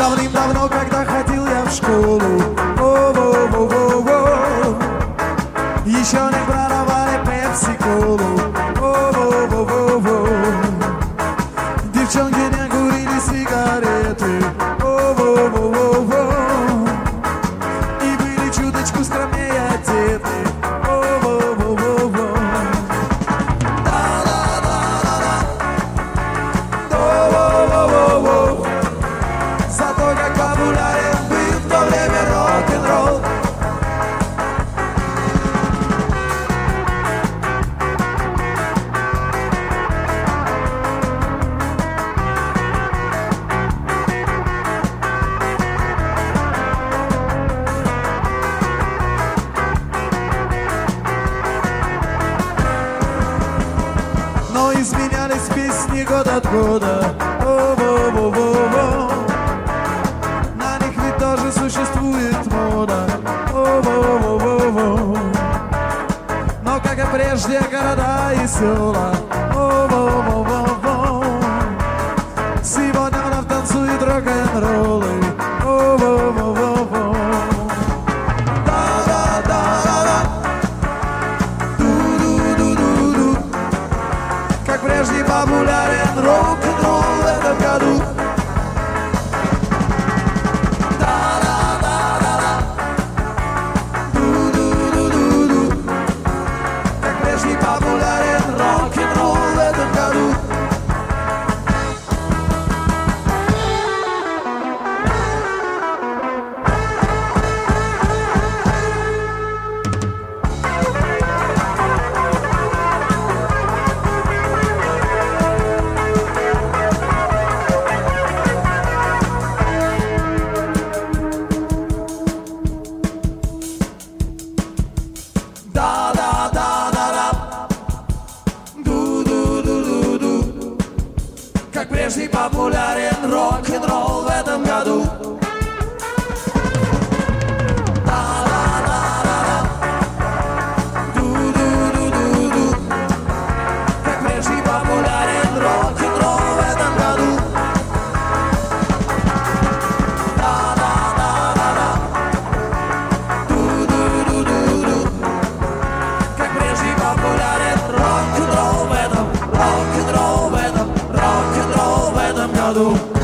Давным-давно, когда ходил я в школу, о-во-во-во-во, еще не продавали пепси-колу, о-во-во-во-во. Девчонки не курили сигареты, о-во-во-во-во, и были чуточку скромнее одеты, о-во-во-во-во. Да-да-да-да-да, о-во-во-во-во. Зато как популярен был в то время рок-н-ролл. Но изменялись песни год от года, о-во-во-во-во. На них ведь тоже существует мода, о-во-во-во-во. Но как и прежде города и села, о-во-во-во-во. Сегодня вновь танцует рок-н-роллы, о-во-во-во-во. Да-да-да-да-да, ду-ду-ду-ду-ду. Как прежде популярен рок-н-ролл в этом году. Да-да-да-да-да, ду-ду-ду-ду-ду. Как прежде популярен рок-н-ролл в этом году. Да-да-да-да-да, ду-ду-ду-ду-ду. Как прежде популярен рок-н-ролл в этом году. Да-да-да-да-да, ду-ду-ду-ду-ду. Как прежде популярен рок-н-ролл в этом году. Да-да-да-да-да, ду-ду-ду-ду-ду. Как прежде популярен рок-н-ролл в этом году.